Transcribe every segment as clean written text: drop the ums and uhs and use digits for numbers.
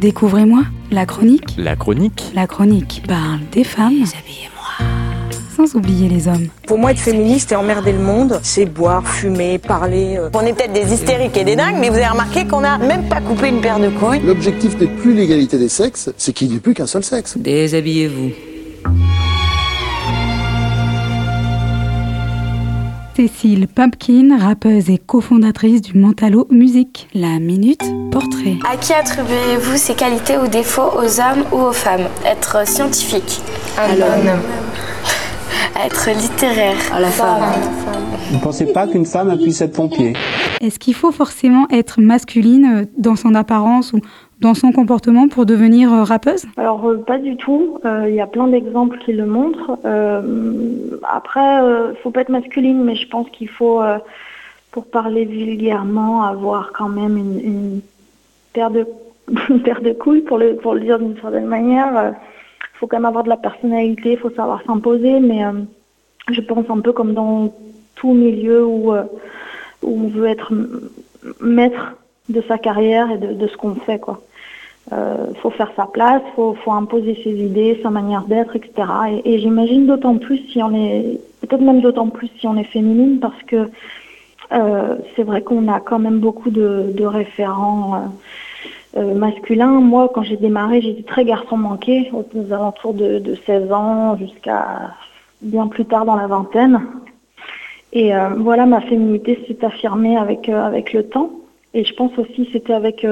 Découvrez-moi, la chronique. La chronique. La chronique parle des femmes. Déshabillez-moi. Sans oublier les hommes. Pour moi, être féministe et emmerder le monde, c'est boire, fumer, parler. On est peut-être des hystériques et des dingues, mais vous avez remarqué qu'on n'a même pas coupé une paire de couilles. L'objectif n'est plus l'égalité des sexes, c'est qu'il n'y ait plus qu'un seul sexe. Déshabillez-vous. Cécile Pumpkin, rappeuse et cofondatrice du Mentalo Music. La Minute Portrait. À qui attribuez-vous ces qualités ou défauts, aux hommes ou aux femmes? Être scientifique, À l'homme. être littéraire, À la femme. Vous ne pensez pas qu'une femme puisse être pompier? Est-ce qu'il faut forcément être masculine dans son apparence ou dans son comportement pour devenir rappeuse? Alors pas du tout, il y a plein d'exemples qui le montrent. Après, faut pas être masculine, mais je pense qu'il faut, pour parler vulgairement, avoir quand même une paire de une paire de couilles, pour le dire d'une certaine manière. Faut quand même avoir de la personnalité, faut savoir s'imposer, mais je pense un peu comme dans tout milieu où on veut être maître de sa carrière et de ce qu'on fait, quoi. Faut faire sa place, faut imposer ses idées, sa manière d'être, etc. Et j'imagine d'autant plus si on est, peut-être même d'autant plus si on est féminine, parce que c'est vrai qu'on a quand même beaucoup de référents masculins. Moi, quand j'ai démarré, j'étais très garçon manqué, aux alentours de 16 ans jusqu'à bien plus tard dans la vingtaine. Et voilà, ma féminité s'est affirmée avec le temps. Et je pense aussi c'était avec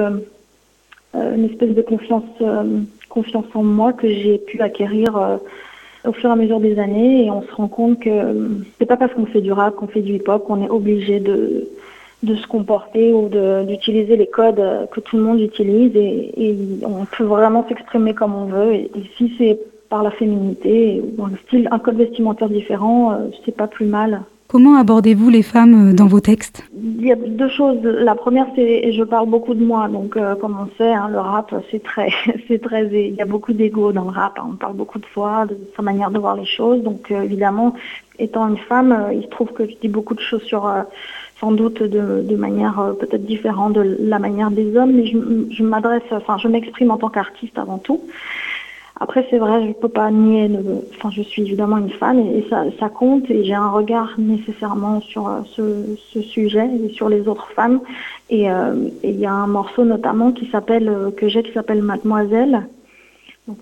une espèce de confiance en moi que j'ai pu acquérir au fur et à mesure des années. Et on se rend compte que c'est pas parce qu'on fait du rap, qu'on fait du hip-hop, qu'on est obligé de se comporter ou d'utiliser les codes que tout le monde utilise. Et on peut vraiment s'exprimer comme on veut. Et si c'est par la féminité ou un style, un code vestimentaire différent, c'est pas plus mal. Comment abordez-vous les femmes dans vos textes? Il y a deux choses. La première, c'est, je parle beaucoup de moi, donc comme on sait, hein, le rap, c'est très, il y a beaucoup d'ego dans le rap. Hein, on parle beaucoup de soi, de sa manière de voir les choses. Donc évidemment, étant une femme, il se trouve que je dis beaucoup de choses sur, sans doute de manière peut-être différente de la manière des hommes, mais je m'exprime en tant qu'artiste avant tout. Après, c'est vrai, je peux pas nier, je suis évidemment une femme et ça compte, et j'ai un regard nécessairement sur ce sujet et sur les autres femmes. Et il y a un morceau notamment qui s'appelle Mademoiselle. Donc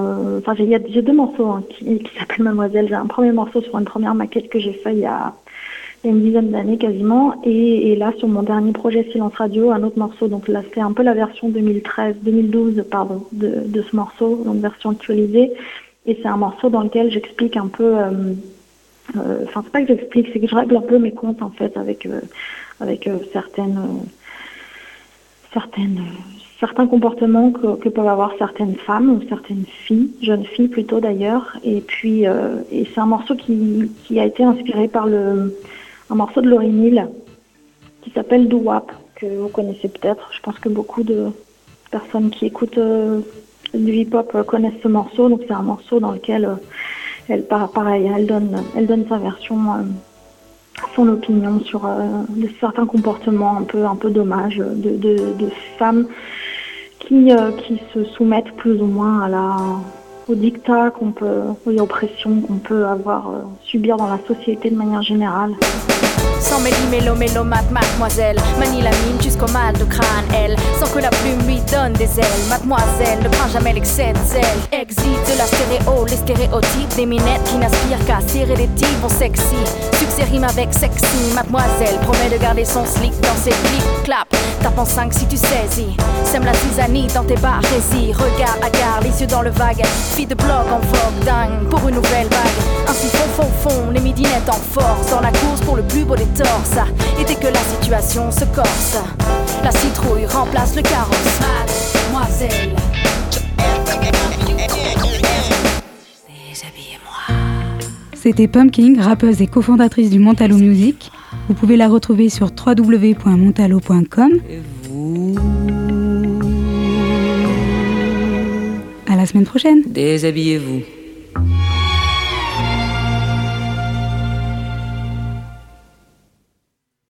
j'ai deux morceaux qui s'appellent Mademoiselle. J'ai un premier morceau sur une première maquette que j'ai fait il y a une dizaine d'années quasiment, et là sur mon dernier projet Silence Radio, un autre morceau. Donc là c'est un peu la version 2012 de ce morceau, donc version actualisée, et c'est un morceau dans lequel j'explique un peu, c'est pas que j'explique, c'est que je règle un peu mes comptes en fait avec certains comportements que peuvent avoir certaines femmes ou certaines filles, jeunes filles plutôt d'ailleurs. Et puis et c'est un morceau qui a été inspiré par un morceau de Lauryn Hill qui s'appelle Do Wap, que vous connaissez peut-être. Je pense que beaucoup de personnes qui écoutent du hip-hop connaissent ce morceau. Donc c'est un morceau dans lequel elle donne sa version, son opinion sur certains comportements un peu dommages de femmes qui se soumettent plus ou moins au dictat aux oppressions qu'on peut subir dans la société de manière générale. Sans mélo, mademoiselle, manie la mine jusqu'au mal de crâne, elle, sans que la plume lui donne des ailes. Mademoiselle, ne prend jamais l'excès de zèle. Exit de la stéréo, les stéréotypes des minettes qui n'aspirent qu'à serrer les types bon sexy. Succès rime avec sexy, mademoiselle promet de garder son slip dans ses clips. Clap, tape en 5 si tu saisis. Sème la zizanie dans tes barésies. Regard à gare, les yeux dans le vague. Fille de blog en vogue, dingue pour une nouvelle vague. Ainsi fond, les midinettes en force. Dans la course pour le plus beau des torses. Et dès que la situation se corse, la citrouille remplace le carrosse. Mademoiselle, Déshabillez-moi. C'était Pumpkin, rappeuse et cofondatrice du Mentalo Music. Vous pouvez la retrouver sur www.mentalo.com. Et vous? À la semaine prochaine. Déshabillez-vous.